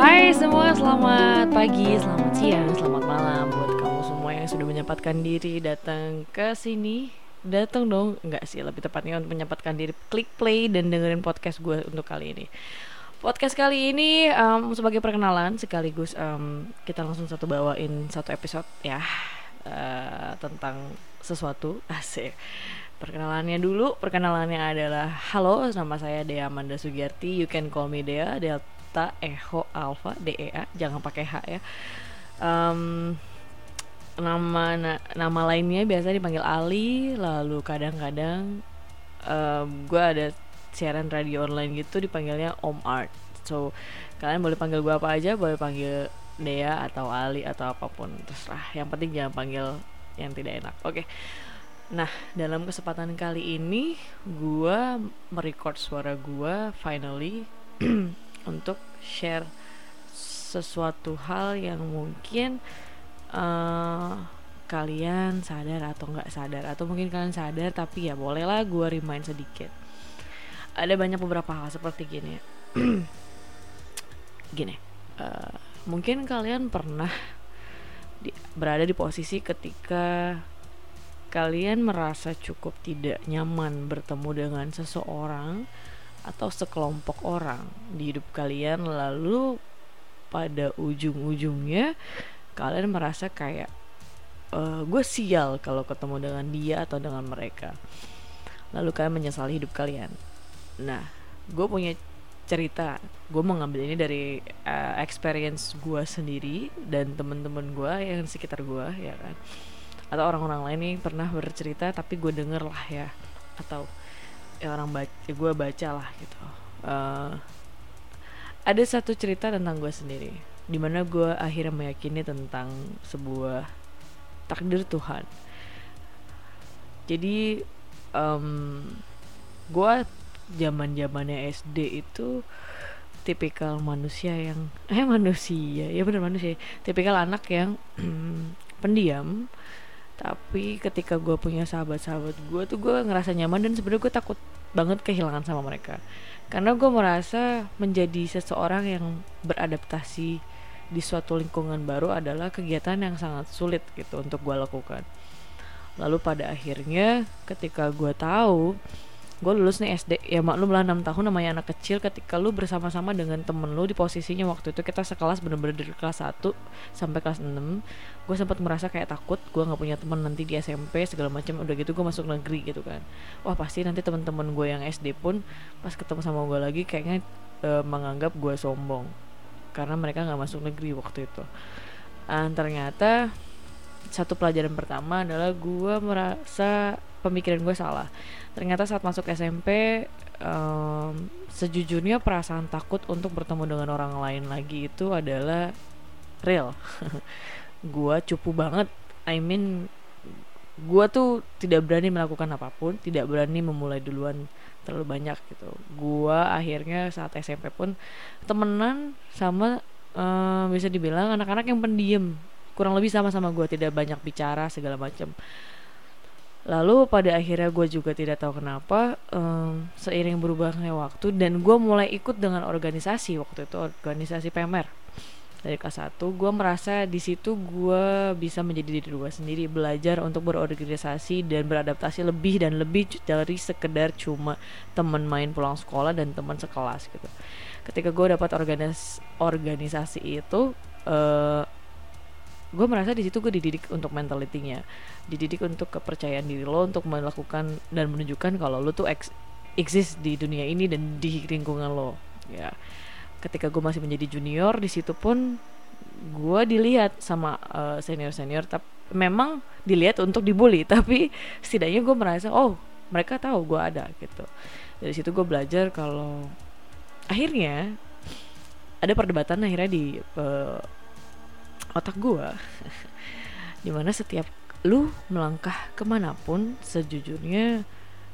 Hai semua, selamat pagi, selamat siang, selamat malam buat kamu semua yang sudah menyempatkan diri datang ke sini. Datang dong, enggak sih, lebih tepatnya untuk menyempatkan diri klik play dan dengerin podcast gue untuk kali ini. Podcast kali ini sebagai perkenalan sekaligus kita langsung bawain satu episode ya, tentang sesuatu asik. Perkenalannya adalah halo, nama saya Dea Amanda Sugiyarti. You can call me Dea, Delta Echo Alpha DEA, jangan pakai H ya. Nama lainnya biasa dipanggil Ali. Lalu kadang-kadang gue ada siaran radio online gitu, dipanggilnya Om Art. So kalian boleh panggil gue apa aja, boleh panggil Dea atau Ali atau apapun, terserah. Yang penting jangan panggil yang tidak enak. Oke. Nah, dalam kesempatan kali ini gue merecord suara gue finally untuk share sesuatu hal yang mungkin kalian sadar atau nggak sadar, atau mungkin kalian sadar tapi ya bolehlah gue remind sedikit. Ada beberapa hal seperti gini. Mungkin kalian pernah berada di posisi ketika kalian merasa cukup tidak nyaman bertemu dengan seseorang atau sekelompok orang di hidup kalian, lalu pada ujung-ujungnya kalian merasa kayak gue sial kalau ketemu dengan dia atau dengan mereka, lalu kalian menyesali hidup kalian. Nah, gue punya cerita. Gue mengambil ini dari experience gue sendiri dan teman-teman gue yang di sekitar gue, ya kan, atau orang-orang lain nih pernah bercerita tapi gue denger lah ya, atau ya gue baca lah gitu. Ada satu cerita tentang gue sendiri, dimana gue akhirnya meyakini tentang sebuah takdir Tuhan. Jadi gue zamannya SD itu tipikal manusia yang tipikal anak yang pendiam. Tapi ketika gue punya sahabat-sahabat gue tuh gue ngerasa nyaman, dan sebenarnya gue takut banget kehilangan sama mereka, karena gue merasa menjadi seseorang yang beradaptasi di suatu lingkungan baru adalah kegiatan yang sangat sulit gitu untuk gue lakukan. Lalu pada akhirnya ketika gue tahu gue lulus nih SD, ya maklum lah 6 tahun namanya anak kecil. Ketika lu bersama-sama dengan temen lu di posisinya waktu itu kita sekelas, bener-bener dari kelas 1 sampai kelas 6, gue sempat merasa kayak takut gue gak punya teman nanti di SMP segala macam. Udah gitu gue masuk negeri gitu kan, wah pasti nanti teman-teman gue yang SD pun pas ketemu sama gue lagi kayaknya menganggap gue sombong karena mereka gak masuk negeri waktu itu. Ternyata satu pelajaran pertama adalah gue merasa pemikiran gue salah. Ternyata saat masuk SMP, sejujurnya perasaan takut untuk bertemu dengan orang lain lagi itu adalah real. Gue cupu banget. Gue tuh tidak berani melakukan apapun, tidak berani memulai duluan terlalu banyak gitu. Gue akhirnya saat SMP pun temenan sama bisa dibilang anak-anak yang pendiam, kurang lebih sama-sama gue, tidak banyak bicara segala macam. Lalu pada akhirnya gue juga tidak tahu kenapa seiring berubahnya waktu dan gue mulai ikut dengan organisasi, waktu itu organisasi PMR. Dari kelas 1 gue merasa di situ gue bisa menjadi diri gue sendiri, belajar untuk berorganisasi dan beradaptasi lebih dan lebih dari sekedar cuma teman main pulang sekolah dan teman sekelas gitu. Ketika gue dapat organisasi itu, gue merasa di situ gue dididik untuk mentalitinya, dididik untuk kepercayaan diri lo untuk melakukan dan menunjukkan kalau lo tuh exist di dunia ini dan di lingkungan lo. Ya, ketika gue masih menjadi junior di situ pun gue dilihat sama senior-senior, tapi memang dilihat untuk dibully, tapi setidaknya gue merasa oh mereka tahu gue ada gitu. Dari situ gue belajar kalau akhirnya ada perdebatan akhirnya di otak gue dimana setiap lu melangkah kemanapun sejujurnya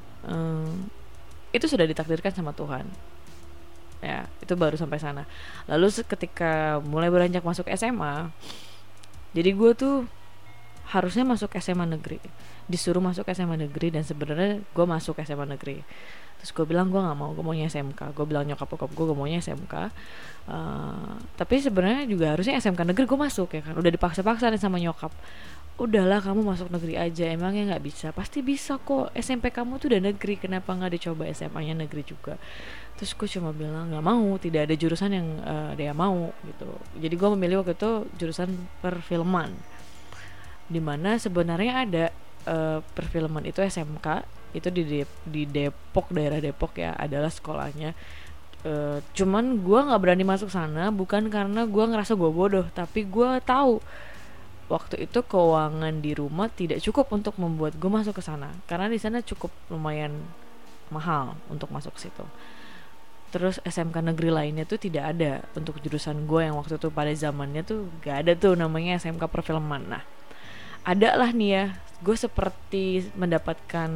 itu sudah ditakdirkan sama Tuhan ya, itu baru sampai sana. Lalu ketika mulai beranjak masuk SMA, jadi gue tuh harusnya masuk SMA negeri, disuruh masuk SMA negeri, dan sebenarnya gue masuk SMA negeri. Terus gue bilang gue nggak mau, gue maunya SMK. Gue bilang nyokap gue maunya SMK. Tapi sebenarnya juga harusnya SMK negeri gue masuk ya kan. Udah dipaksa-paksa nih sama nyokap. Udahlah kamu masuk negeri aja, emangnya nggak bisa? Pasti bisa kok. SMP kamu tuh udah negeri, kenapa nggak dicoba SMA-nya negeri juga? Terus gue cuma bilang nggak mau, tidak ada jurusan yang dia mau gitu. Jadi gue memilih waktu itu jurusan perfilman, dimana sebenarnya ada perfilman itu SMK itu di Depok, daerah Depok ya, adalah sekolahnya. Cuman gue nggak berani masuk sana, bukan karena gue ngerasa gue bodoh, tapi gue tahu waktu itu keuangan di rumah tidak cukup untuk membuat gue masuk ke sana, karena di sana cukup lumayan mahal untuk masuk ke situ. Terus SMK negeri lainnya tuh tidak ada untuk jurusan gue yang waktu itu, pada zamannya tuh gak ada tuh namanya SMK perfilman. Nah, ada lah nih ya, gue seperti mendapatkan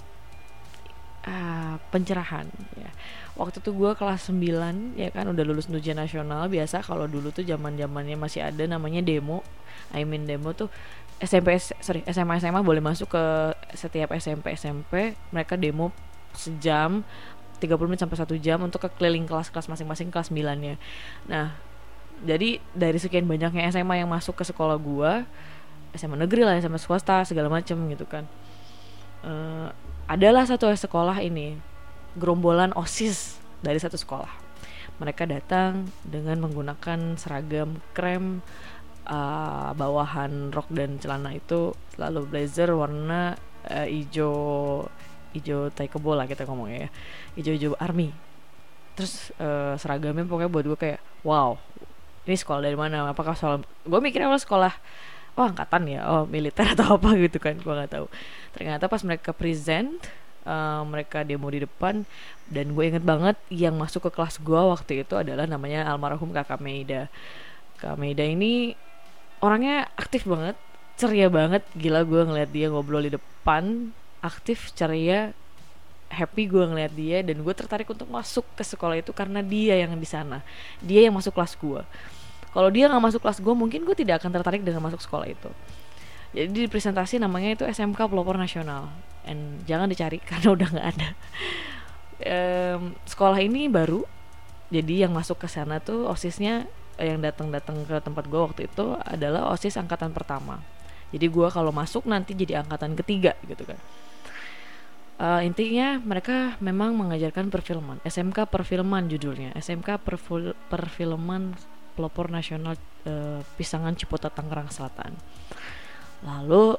pencerahan ya. Waktu itu gue kelas 9 ya kan, udah lulus ujian nasional. Biasa kalau dulu tuh zaman-zamannya masih ada namanya demo. Demo tuh SMA boleh masuk ke setiap SMP mereka demo sejam, 30 menit sampai 1 jam untuk ke keliling kelas-kelas masing-masing, kelas 9-nya. Nah, jadi dari sekian banyaknya SMA yang masuk ke sekolah gue, SMA negeri lah, SMA swasta segala macem gitu kan, adalah satu sekolah ini gerombolan OSIS dari satu sekolah. Mereka datang dengan menggunakan seragam krem, bawahan rok dan celana itu selalu blazer warna hijau tai kebo lah kita ngomongnya ya, hijau army. Terus seragamnya pokoknya buat gue kayak wow, ini sekolah dari mana? Apakah gue mikirnya awal sekolah angkatan ya, militer atau apa gitu kan, gue nggak tahu. Ternyata pas mereka present, mereka demo di depan, dan gue inget banget yang masuk ke kelas gue waktu itu adalah namanya almarhum Kakak Meida. Kak Meida ini orangnya aktif banget, ceria banget, gila gue ngeliat dia ngobrol di depan, aktif, ceria, happy gue ngeliat dia, dan gue tertarik untuk masuk ke sekolah itu karena dia yang di sana, dia yang masuk kelas gue. Kalau dia nggak masuk kelas gue, mungkin gue tidak akan tertarik dengan masuk sekolah itu. Jadi di presentasi namanya itu SMK Pelopor Nasional, and jangan dicari karena udah nggak ada. Sekolah ini baru, jadi yang masuk ke sana tuh OSISnya, yang datang ke tempat gue waktu itu adalah OSIS angkatan pertama. Jadi gue kalau masuk nanti jadi angkatan ketiga gitu kan. Intinya mereka memang mengajarkan perfilman, SMK perfilman judulnya, SMK perfilman Pelopor Nasional Pisangan Ciputat Tangerang Selatan. Lalu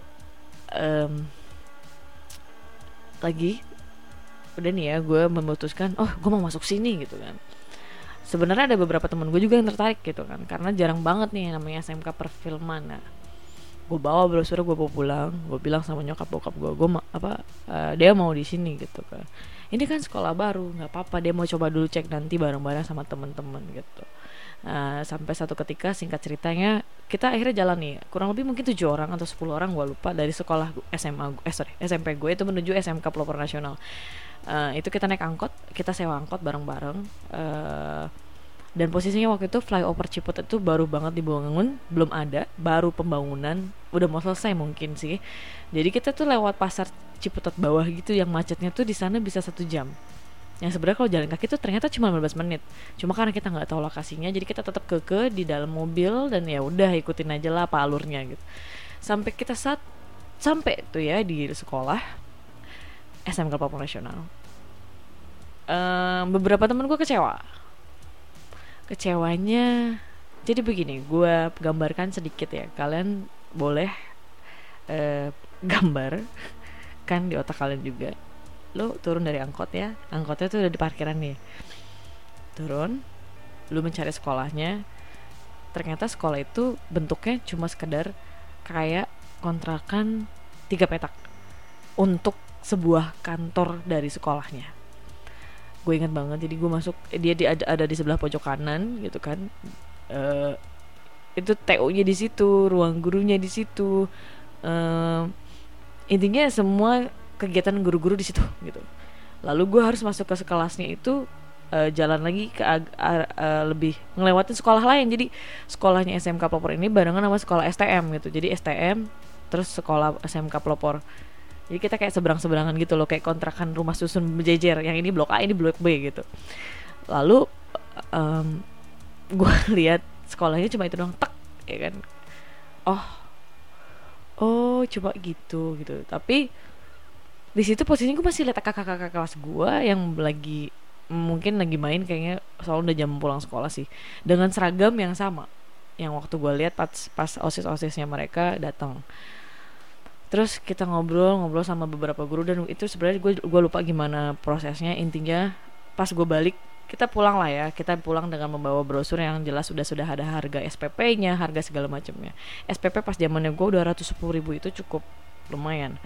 lagi udah nih ya, gue memutuskan gue mau masuk sini gitu kan. Sebenarnya ada beberapa teman gue juga yang tertarik gitu kan, karena jarang banget nih namanya SMK perfilman. Nah, gue bawa brosur, gue bawa pulang, gue bilang sama nyokap bokap gue dia mau di sini gitu kan. Ini kan sekolah baru, nggak apa-apa, dia mau coba dulu cek nanti bareng-bareng sama teman-teman gitu. Sampai satu ketika, singkat ceritanya, kita akhirnya jalan nih, kurang lebih mungkin 7 orang atau 10 orang, gue lupa, dari sekolah SMP gue itu menuju SMK Pelopor Nasional. Itu kita naik angkot, kita sewa angkot bareng-bareng, dan posisinya waktu itu flyover Ciputat itu baru banget dibangun, belum ada, baru pembangunan, udah mau selesai mungkin sih. Jadi kita tuh lewat pasar Ciputat bawah gitu, yang macetnya tuh di sana bisa 1 jam. Yang sebenarnya kalau jalan kaki tuh ternyata cuma 15 menit. Cuma karena kita nggak tahu lokasinya, jadi kita tetap keke di dalam mobil, dan ya udah ikutin aja lah apa alurnya gitu. Sampai kita sampai tuh ya di sekolah SMK Pelopor Nasional. Beberapa temen gue kecewanya. Jadi begini, gue gambarkan sedikit ya. Kalian boleh gambar kan di otak kalian juga. Lo turun dari angkot ya, angkotnya tuh udah di parkiran nih. Turun, lo mencari sekolahnya. Ternyata sekolah itu bentuknya cuma sekedar kayak kontrakan 3 petak untuk sebuah kantor dari sekolahnya. Gue ingat banget, jadi gue masuk, dia ada di sebelah pojok kanan gitu kan. Itu TO-nya di situ, ruang gurunya di situ. Intinya semua kegiatan guru-guru di situ gitu. Lalu gue harus masuk ke kelasnya itu, jalan lagi ke lebih ngelewatin sekolah lain. Jadi sekolahnya SMK Pelopor ini barengan sama sekolah STM gitu. Jadi STM terus sekolah SMK pelopor. Jadi kita kayak seberang-seberangan gitu loh, kayak kontrakan rumah susun berjejer, yang ini blok A, ini blok B gitu. Lalu gue lihat sekolahnya cuma itu doang, tek, ya kan. Oh, coba gitu. Tapi di situ posisinya gue masih lihat kakak-kakak kelas gue yang mungkin lagi main, kayaknya soalnya udah jam pulang sekolah sih, dengan seragam yang sama yang waktu gue lihat pas osis-osisnya mereka datang. Terus kita ngobrol sama beberapa guru, dan itu sebenarnya gue lupa gimana prosesnya. Intinya pas gue balik, kita pulang lah ya, kita pulang dengan membawa brosur yang jelas sudah ada harga SPP-nya, harga segala macamnya. SPP pas zamannya gue 210.000 itu cukup lumayan.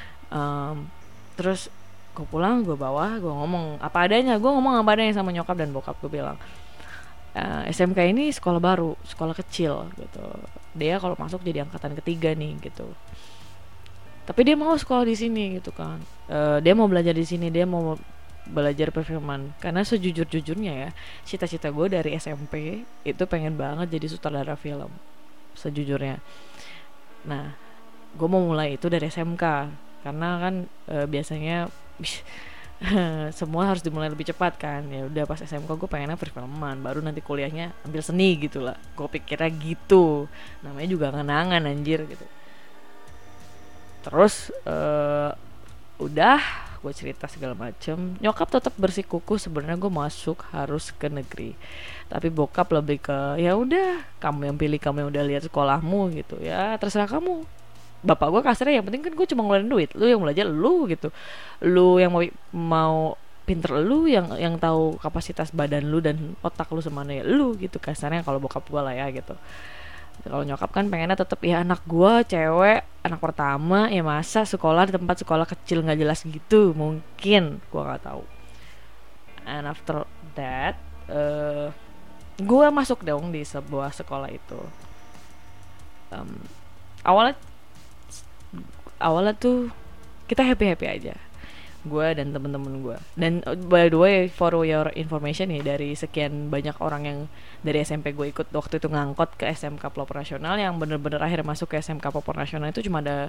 Terus gue pulang, gue ngomong apa adanya sama nyokap dan bokap. Gue bilang, SMK ini sekolah baru, sekolah kecil gitu. Dia kalau masuk jadi angkatan ketiga nih gitu. Tapi dia mau sekolah di sini gitu kan. Dia mau belajar di sini, dia mau belajar perfilman. Karena sejujurnya ya, cita-cita gue dari SMP itu pengen banget jadi sutradara film, sejujurnya. Nah, gue mau mulai itu dari SMK, karena kan biasanya semua harus dimulai lebih cepat kan. Ya udah, pas SMK gue pengennya perfilman, baru nanti kuliahnya ambil seni gitu lah. Gue pikirnya gitu, namanya juga kenangan anjir gitu. Terus udah gue cerita segala macem, nyokap tetap bersikukuh sebenarnya gue masuk harus ke negeri. Tapi bokap lebih ke ya udah, kamu yang pilih, kamu yang udah lihat sekolahmu gitu ya, terserah kamu. Bapak gue kasarnya, yang penting kan gue cuma ngeluarin duit, lu yang belajar lu gitu, lu yang mau pinter, lu yang tahu kapasitas badan lu dan otak lu semana ya lu gitu, kasarnya kalau bokap gue lah ya gitu. Kalau nyokap kan pengennya tetap ya anak gue cewek, anak pertama, ya masa sekolah di tempat sekolah kecil nggak jelas gitu, mungkin gue nggak tahu. And after that gue masuk dong di sebuah sekolah itu. Awalnya tuh kita happy aja, gue dan temen-temen gue. Dan by the way, for your information nih, dari sekian banyak orang yang dari SMP gue ikut waktu itu ngangkot ke SMK Pelopor Nasional, yang bener-bener akhirnya masuk ke SMK Pelopor Nasional itu cuma ada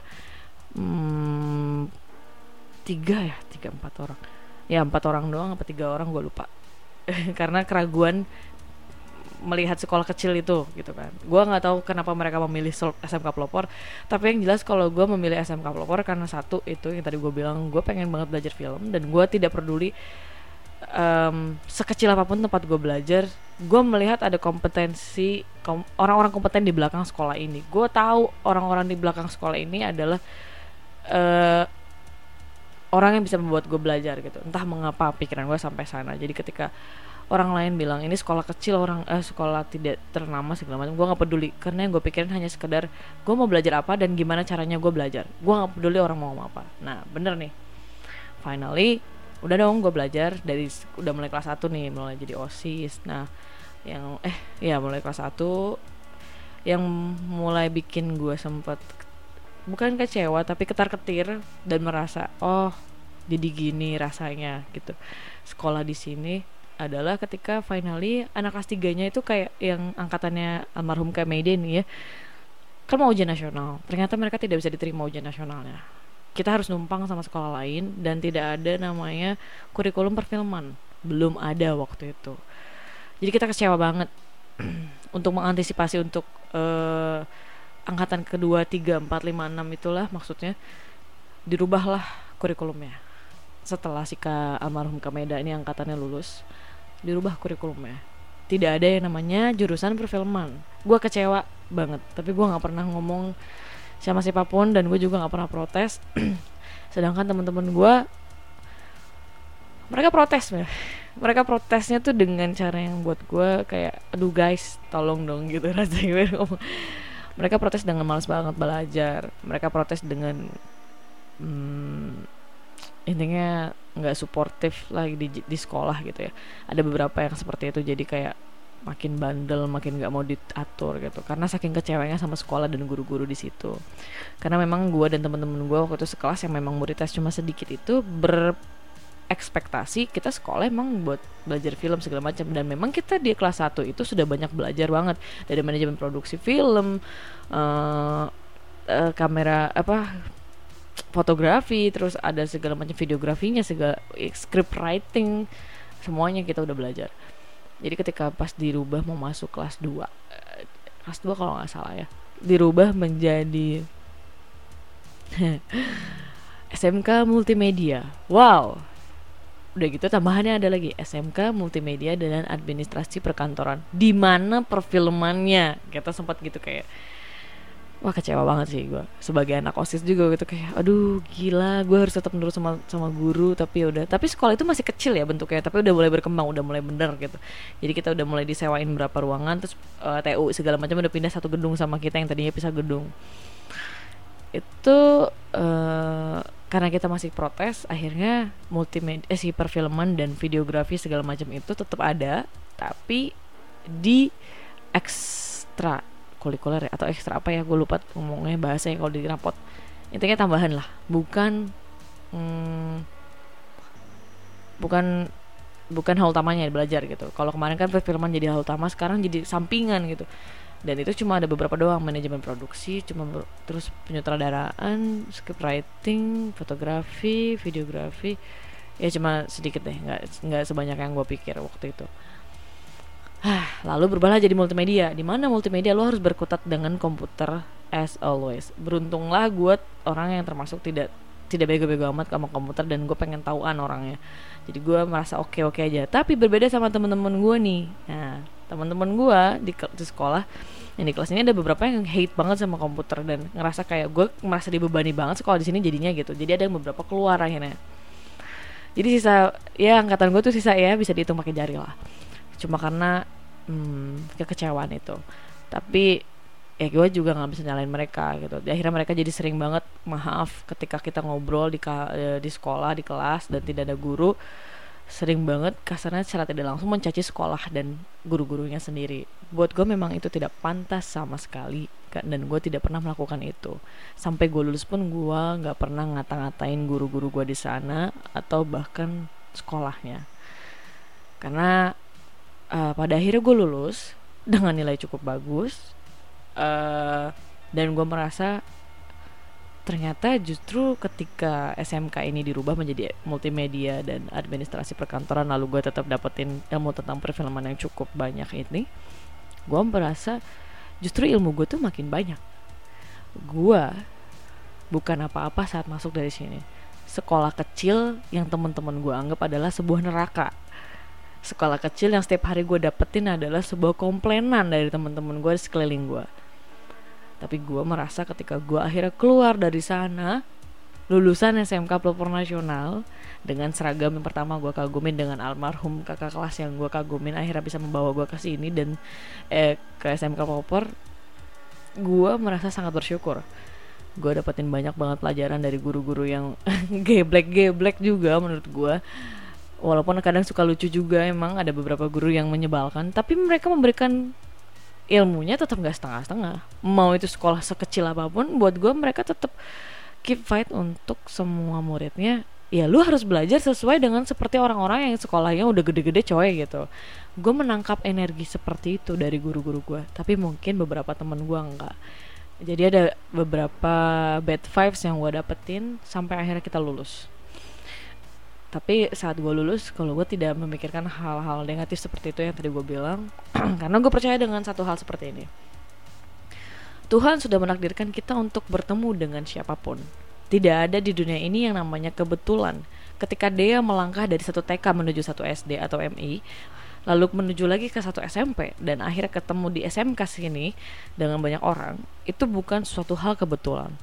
4 orang. Ya 4 orang doang apa 3 orang gue lupa. Karena keraguan melihat sekolah kecil itu gitu kan. Gue nggak tahu kenapa mereka memilih SMK Pelopor, tapi yang jelas kalau gue memilih SMK Pelopor karena satu itu yang tadi gue bilang, gue pengen banget belajar film, dan gue tidak peduli sekecil apapun tempat gue belajar, gue melihat ada kompetensi orang-orang kompeten di belakang sekolah ini. Gue tahu orang-orang di belakang sekolah ini adalah orang yang bisa membuat gue belajar gitu. Entah mengapa pikiran gue sampai sana. Jadi ketika orang lain bilang ini sekolah kecil, sekolah tidak ternama segala macam, gue nggak peduli, karena yang gue pikirin hanya sekedar gue mau belajar apa dan gimana caranya gue belajar. Gue nggak peduli orang mau ngomong apa. Nah bener nih, finally udah dong gue belajar dari udah mulai kelas 1 nih, mulai jadi OSIS. Nah yang mulai kelas 1 yang mulai bikin gue sempet bukan kecewa tapi ketar-ketir dan merasa jadi gini rasanya gitu sekolah di sini, adalah ketika finally anak kelas 3-nya itu kayak yang angkatannya almarhum Kak Mayday nih ya, kan mau ujian nasional. Ternyata mereka tidak bisa diterima ujian nasionalnya. Kita harus numpang sama sekolah lain, dan tidak ada namanya kurikulum perfilman, belum ada waktu itu. Jadi kita kecewa banget. Untuk mengantisipasi untuk angkatan kedua, 3, 4, 5, 6 itulah maksudnya, dirubahlah kurikulumnya. Setelah si Kak almarhum Kak Meda ini angkatannya lulus, dirubah kurikulumnya. Tidak ada yang namanya jurusan perfilman. Gue kecewa banget, tapi gue nggak pernah ngomong sama siapapun, dan gue juga nggak pernah protes. Sedangkan teman-teman gue, mereka protes ya. Mereka protesnya tuh dengan cara yang buat gue kayak, aduh guys, tolong dong gitu rasanya. Mereka protes dengan malas banget belajar. Mereka protes dengan intinya nggak suportif lagi di sekolah gitu ya. Ada beberapa yang seperti itu, jadi kayak makin bandel, makin nggak mau diatur gitu, karena saking kecewanya sama sekolah dan guru-guru di situ. Karena memang gue dan teman-teman gue waktu itu sekelas yang memang muridnya cuma sedikit itu berekspektasi kita sekolah emang buat belajar film segala macam, dan memang kita di kelas 1 itu sudah banyak belajar banget dari manajemen produksi film, kamera fotografi, terus ada segala macam videografinya, segala script writing, semuanya kita udah belajar. Jadi ketika pas dirubah mau masuk kelas 2 kalau nggak salah ya, dirubah menjadi SMK Multimedia. Wow. Udah gitu tambahannya ada lagi SMK Multimedia dan Administrasi Perkantoran, di mana perfilmannya. Kita sempat gitu kayak, wah kecewa banget sih gue sebagai anak OSIS juga gitu, kayak aduh gila, gue harus tetap menurut sama guru. Tapi udah, tapi sekolah itu masih kecil ya bentuknya, tapi udah mulai berkembang, udah mulai bener gitu. Jadi kita udah mulai disewain berapa ruangan, terus TU segala macam udah pindah satu gedung sama kita yang tadinya pisah gedung. Itu karena kita masih protes, akhirnya multimedia, perfilman dan videografi segala macam itu tetap ada, tapi di ekstra kurikuler atau ekstra apa ya, gue lupa ngomongnya bahasanya kalau di rapot. Intinya tambahan lah, bukan hal utamanya belajar gitu. Kalau kemarin kan perfilman jadi hal utama, sekarang jadi sampingan gitu. Dan itu cuma ada beberapa doang, manajemen produksi, terus penyutradaraan, script writing, fotografi, videografi, ya cuma sedikit deh, nggak sebanyak yang gue pikir waktu itu. Lalu berubahlah jadi multimedia, di mana multimedia lo harus berkutat dengan komputer as always. Beruntunglah gue orang yang termasuk tidak bego-bego amat sama komputer, dan gue pengen tahuan orangnya. Jadi gue merasa oke aja. Tapi berbeda sama teman-teman gue nih. Nah, teman-teman gue di sekolah yang di kelas ini ada beberapa yang hate banget sama komputer dan ngerasa kayak gue merasa dibebani banget sekolah di sini jadinya gitu. Jadi ada yang beberapa keluar akhirnya. Jadi sisa ya angkatan gue tuh sisa ya bisa dihitung pakai jari lah. Cuma karena kekecewaan itu. Tapi ya gue juga nggak bisa nyalain mereka gitu. Akhirnya mereka jadi sering banget maaf ketika kita ngobrol di sekolah, di kelas dan tidak ada guru, sering banget kasarnya secara tidak langsung mencaci sekolah dan guru-gurunya sendiri. Buat gue memang itu tidak pantas sama sekali, dan gue tidak pernah melakukan itu. Sampai gue lulus pun gue nggak pernah ngata-ngatain guru-guru gue di sana atau bahkan sekolahnya. Karena pada akhirnya gue lulus dengan nilai cukup bagus, dan gue merasa ternyata justru ketika SMK ini dirubah menjadi multimedia dan administrasi perkantoran, lalu gue tetap dapetin ilmu tentang perfilman yang cukup banyak ini, gue merasa justru ilmu gue tuh makin banyak. Gue bukan apa-apa saat masuk dari sini. Sekolah kecil yang teman-teman gue anggap adalah sebuah neraka. Sekolah kecil yang setiap hari gue dapetin adalah sebuah komplainan dari teman-teman gue di sekeliling gue. Tapi gue merasa ketika gue akhirnya keluar dari sana, lulusan SMK Pelopor Nasional, dengan seragam yang pertama gue kagumin, dengan almarhum kakak kelas yang gue kagumin akhirnya bisa membawa gue ke sini dan ke SMK Pelopor, gue merasa sangat bersyukur. Gue dapetin banyak banget pelajaran dari guru-guru yang geblek juga menurut gue. Walaupun kadang suka lucu juga, emang ada beberapa guru yang menyebalkan, tapi mereka memberikan ilmunya tetap gak setengah-setengah. Mau itu sekolah sekecil apapun, buat gue mereka tetap keep fight untuk semua muridnya. Ya lu harus belajar sesuai dengan seperti orang-orang yang sekolahnya udah gede-gede coy gitu. Gue menangkap energi seperti itu dari guru-guru gue, tapi mungkin beberapa temen gue enggak. Jadi ada beberapa bad vibes yang gue dapetin sampai akhirnya kita lulus. Tapi saat gue lulus, kalau gue tidak memikirkan hal-hal negatif seperti itu yang tadi gue bilang, karena gue percaya dengan satu hal seperti ini. Tuhan sudah menakdirkan kita untuk bertemu dengan siapapun. Tidak ada di dunia ini yang namanya kebetulan. Ketika dia melangkah dari satu TK menuju satu SD atau MI, lalu menuju lagi ke satu SMP, dan akhirnya ketemu di SMK sini dengan banyak orang, itu bukan suatu hal kebetulan.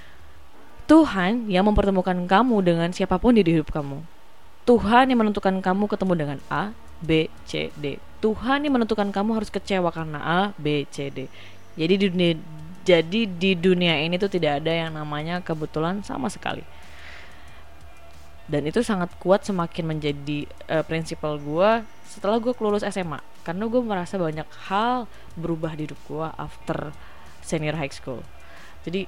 Tuhan yang mempertemukan kamu dengan siapapun di hidup kamu. Tuhan yang menentukan kamu ketemu dengan A, B, C, D. Tuhan yang menentukan kamu harus kecewa karena A, B, C, D. Jadi di dunia ini tuh tidak ada yang namanya kebetulan sama sekali. Dan itu sangat kuat semakin menjadi prinsipal gue setelah gue lulus SMA. Karena gue merasa banyak hal berubah di hidup gue after senior high school. Jadi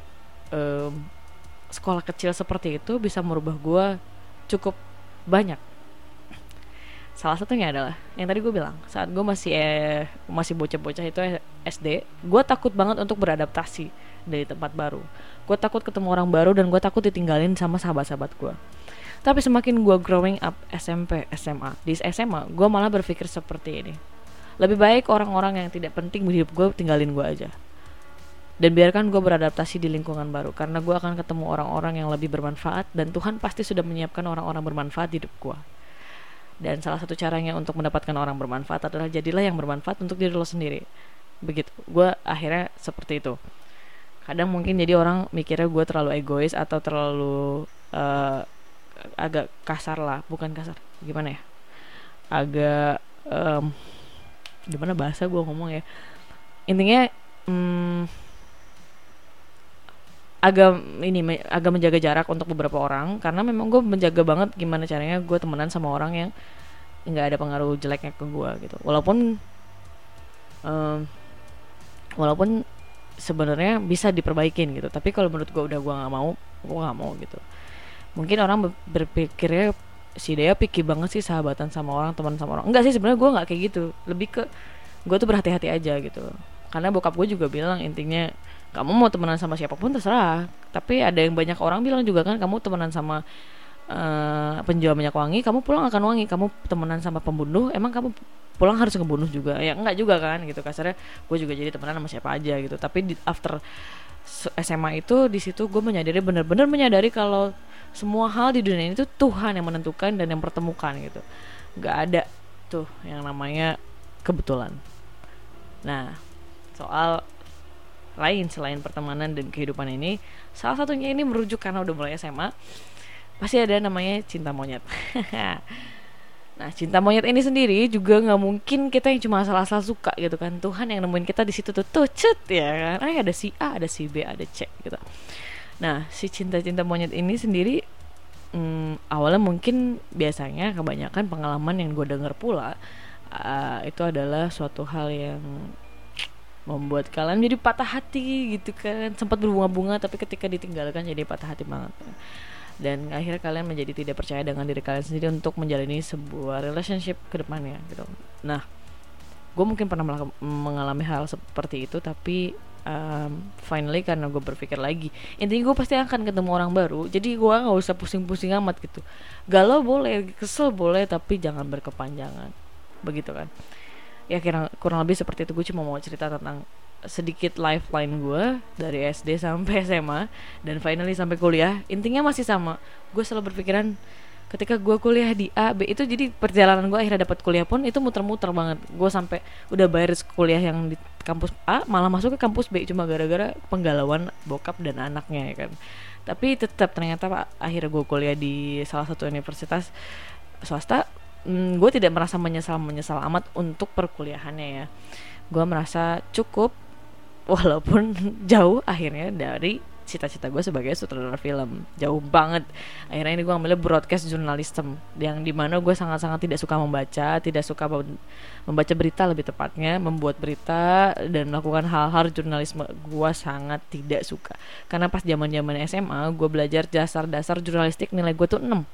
sekolah kecil seperti itu bisa merubah gue cukup banyak. Salah satunya adalah yang tadi gue bilang, saat gue masih bocah-bocah itu SD, gue takut banget untuk beradaptasi dari tempat baru. Gue takut ketemu orang baru dan gue takut ditinggalin sama sahabat-sahabat gue. Tapi semakin gue growing up SMP, SMA, di SMA gue malah berpikir seperti ini. Lebih baik orang-orang yang tidak penting di hidup gue tinggalin gue aja. Dan biarkan gue beradaptasi di lingkungan baru, karena gue akan ketemu orang-orang yang lebih bermanfaat, dan Tuhan pasti sudah menyiapkan orang-orang bermanfaat di hidup gue. Dan salah satu caranya untuk mendapatkan orang bermanfaat adalah jadilah yang bermanfaat untuk diri lo sendiri. Begitu, gue akhirnya seperti itu. Kadang mungkin jadi orang mikirnya gue terlalu egois atau terlalu agak kasar lah, bukan kasar, gimana ya, agak gimana bahasa gue ngomong ya, intinya agak menjaga jarak untuk beberapa orang, karena memang gue menjaga banget gimana caranya gue temenan sama orang yang nggak ada pengaruh jeleknya ke gue gitu, walaupun sebenarnya bisa diperbaikin gitu, tapi kalau menurut gue gue nggak mau gitu. Mungkin orang berpikirnya si Dea picky banget sih sahabatan sama orang, teman sama orang. Enggak sih, sebenarnya gue nggak kayak gitu, lebih ke gue tuh berhati-hati aja gitu. Karena bokap gue juga bilang intinya kamu mau temenan sama siapapun terserah, tapi ada yang banyak orang bilang juga kan, kamu temenan sama penjual minyak wangi, kamu pulang akan wangi. Kamu temenan sama pembunuh, emang kamu pulang harus ngebunuh juga? Ya enggak juga kan gitu, kasarnya gue juga jadi temenan sama siapa aja gitu. Tapi after SMA itu, di situ gue benar-benar menyadari kalau semua hal di dunia ini tuh Tuhan yang menentukan dan yang pertemukan gitu. Nggak ada tuh yang namanya kebetulan. Nah, soal lain selain pertemanan dan kehidupan ini, salah satunya ini merujuk karena udah mulai SMA, pasti ada namanya cinta monyet. Nah, cinta monyet ini sendiri juga nggak mungkin kita yang cuma asal-asal suka gitu kan. Tuhan yang nemuin kita di situ tuh cet ya kan. Ada si A, ada si B, ada C gitu. Nah, si cinta-cinta monyet ini sendiri awalnya mungkin biasanya kebanyakan pengalaman yang gue dengar pula itu adalah suatu hal yang membuat kalian jadi patah hati gitu kan. Sempat berbunga-bunga tapi ketika ditinggalkan jadi patah hati banget. Dan akhirnya kalian menjadi tidak percaya dengan diri kalian sendiri untuk menjalani sebuah relationship ke depannya gitu. Nah, gue mungkin pernah mengalami hal seperti itu, tapi finally karena gue berpikir lagi, intinya gue pasti akan ketemu orang baru, jadi gue gak usah pusing-pusing amat gitu. Galau boleh, kesel boleh, tapi jangan berkepanjangan, begitu kan. Ya kurang lebih seperti itu. Gue cuma mau cerita tentang sedikit lifeline gue dari SD sampai SMA dan finally sampai kuliah. Intinya masih sama, gue selalu berpikiran ketika gue kuliah di A, B, itu jadi perjalanan gue akhirnya dapat kuliah pun itu muter-muter banget. Gue sampai udah bayar kuliah yang di kampus A malah masuk ke kampus B cuma gara-gara penggalauan bokap dan anaknya ya kan. Tapi tetap ternyata akhirnya gue kuliah di salah satu universitas swasta. Gue tidak merasa menyesal amat untuk perkuliahannya ya. Gue merasa cukup walaupun jauh akhirnya dari cita-cita gue sebagai sutradara film, jauh banget. Akhirnya ini gue ambilnya broadcast journalism, yang dimana gue sangat-sangat tidak suka membaca berita, lebih tepatnya membuat berita dan melakukan hal-hal jurnalisme. Gue sangat tidak suka karena pas zaman SMA gue belajar dasar-dasar jurnalistik, nilai gue tuh 6,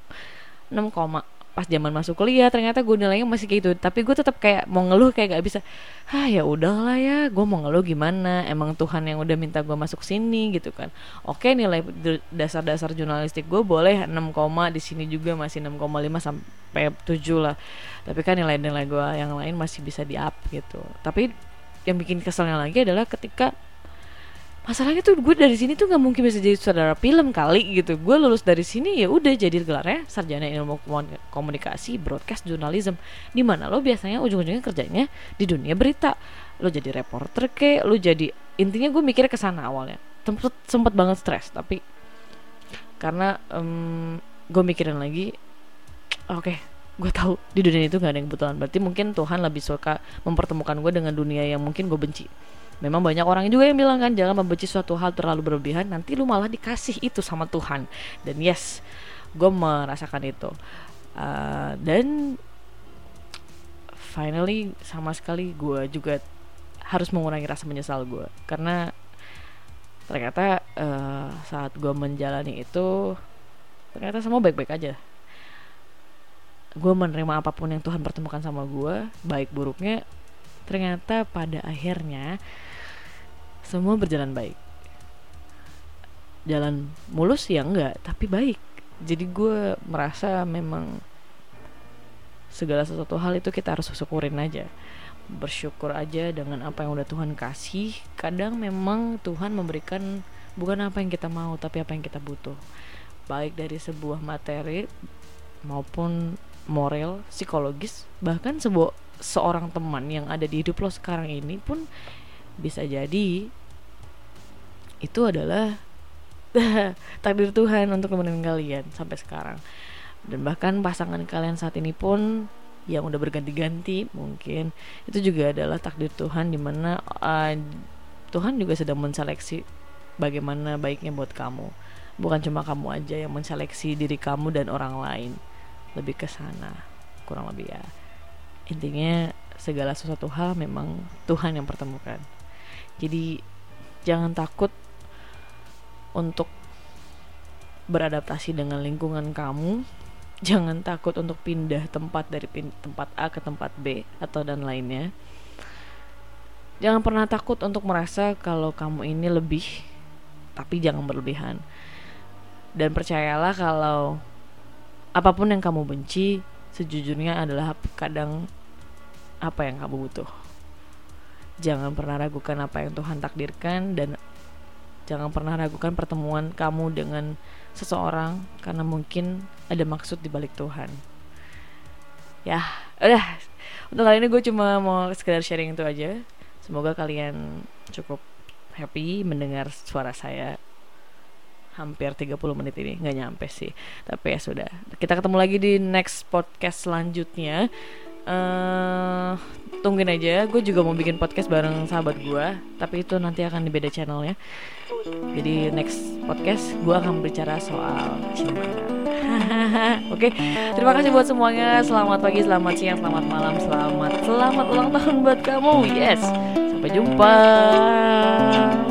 pas zaman masuk kuliah ternyata gue nilainya masih kayak gitu, tapi gue tetap kayak mau ngeluh kayak gak bisa. Ya udahlah ya, gue mau ngeluh gimana, emang Tuhan yang udah minta gue masuk sini gitu kan. Oke, nilai dasar-dasar jurnalistik gue boleh 6, di sini juga masih 6,5 sampai 7 lah, tapi kan nilai-nilai gue yang lain masih bisa di up gitu. Tapi yang bikin keselnya lagi adalah ketika masalahnya tuh gue dari sini tuh nggak mungkin bisa jadi sutradara film kali gitu. Gue lulus dari sini ya udah jadi gelarnya sarjana ilmu komunikasi broadcast journalism, di mana lo biasanya ujung-ujungnya kerjanya di dunia berita. Lo jadi reporter lo jadi, intinya gue mikirnya kesana awalnya. Sempet banget stres, tapi karena gue mikirin lagi, oke, gue tahu di dunia itu nggak ada yang kebetulan. Berarti mungkin Tuhan lebih suka mempertemukan gue dengan dunia yang mungkin gue benci. Memang banyak orang juga yang bilang kan, jangan membenci suatu hal terlalu berlebihan, nanti lu malah dikasih itu sama Tuhan. Dan yes, gue merasakan itu. Dan finally sama sekali gue juga harus mengurangi rasa menyesal gue, karena ternyata saat gue menjalani itu ternyata semua baik-baik aja. gue menerima apapun yang Tuhan pertemukan sama gue, baik buruknya, ternyata pada akhirnya semua berjalan baik. Jalan mulus ya enggak, tapi baik. Jadi gue merasa memang segala sesuatu hal itu kita harus syukurin aja, bersyukur aja dengan apa yang udah Tuhan kasih. Kadang memang Tuhan memberikan bukan apa yang kita mau, tapi apa yang kita butuh, baik dari sebuah materi maupun moral, psikologis, bahkan seorang teman yang ada di hidup lo sekarang ini pun bisa jadi itu adalah takdir Tuhan untuk nemenin kalian sampai sekarang. Dan bahkan pasangan kalian saat ini pun yang udah berganti-ganti, mungkin itu juga adalah takdir Tuhan, dimana Tuhan juga sedang menseleksi bagaimana baiknya buat kamu. Bukan cuma kamu aja yang menseleksi diri kamu dan orang lain, lebih ke sana kurang lebih ya. Intinya segala sesuatu hal memang Tuhan yang pertemukan. Jadi jangan takut untuk beradaptasi dengan lingkungan kamu. Jangan takut untuk pindah tempat dari tempat A ke tempat B atau dan lainnya. Jangan pernah takut untuk merasa kalau kamu ini lebih, tapi jangan berlebihan. Dan percayalah kalau apapun yang kamu benci, sejujurnya adalah kadang apa yang kamu butuh. Jangan pernah ragukan apa yang Tuhan takdirkan, dan jangan pernah ragukan pertemuan kamu dengan seseorang, karena mungkin ada maksud di balik Tuhan. Ya, udah. Untuk kali ini gue cuma mau sekedar sharing itu aja. Semoga kalian cukup happy mendengar suara saya hampir 30 menit ini. Nggak nyampe sih, tapi ya sudah. Kita ketemu lagi di next podcast selanjutnya. Tungguin aja, gue juga mau bikin podcast bareng sahabat gue, tapi itu nanti akan di beda channel ya. Jadi next podcast gue akan berbicara soal cinta. Oke, terima kasih buat semuanya. Selamat pagi, selamat siang, selamat malam, selamat ulang tahun buat kamu. Yes, sampai jumpa.